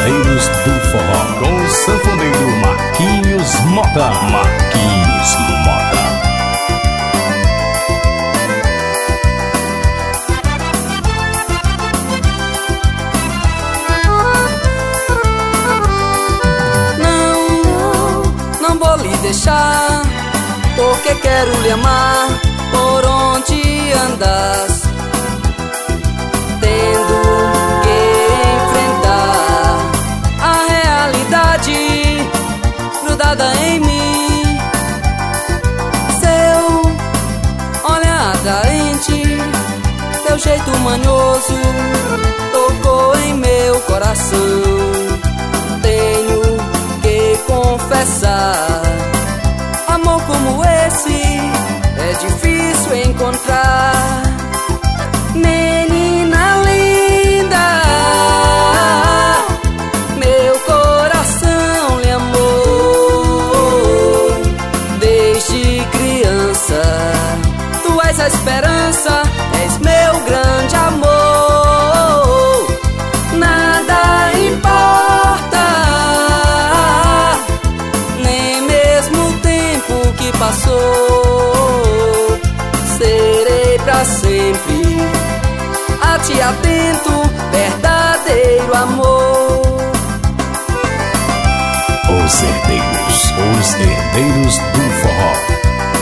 Herdeiros do Forró, com o sanfoneiro Marquinhos Mota. Marquinhos Mota. Não vou lhe deixar, porque quero lhe amar por onde andas, tendo que enfrentar a realidade grudada em mim. Seu olhar atraente, teu jeito manhoso tocou em meu coração. Tenho que confessar, amor como esse é difícil encontrar. Menina linda, meu coração lhe amou desde criança. Tu és a esperança, és meu grande amor. Nada importa, nem mesmo o tempo que passou. Serei pra sempre a ti atento, verdadeiro amor. Os Herdeiros do Forró.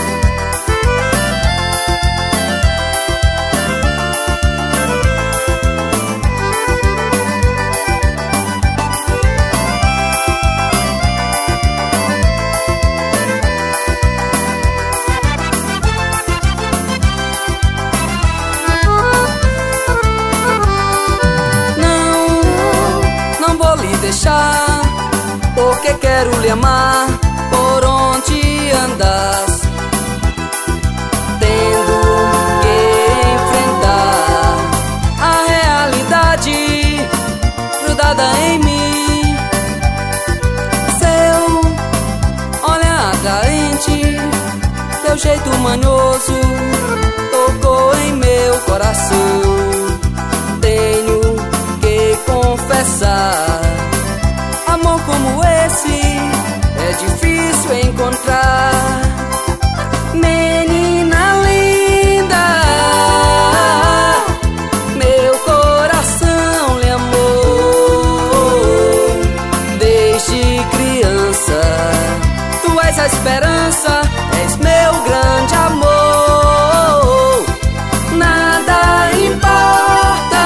Não vou lhe deixar, porque quero lhe amar por onde andas, tendo que enfrentar a realidade grudada em mim. Seu olhar atraente, teu jeito manhoso tocou em meu coração. Tenho que confessar, amor como esse é difícil encontrar. Menina linda, meu coração lhe amou desde criança. Tu és a esperança, és meu grande amor. Nada importa,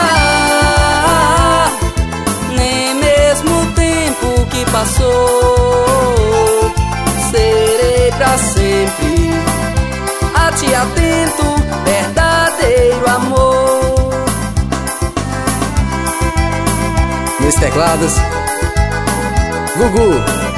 nem mesmo o tempo que passou. Serei pra sempre a ti atento, verdadeiro amor. Nos teclados, Gugu.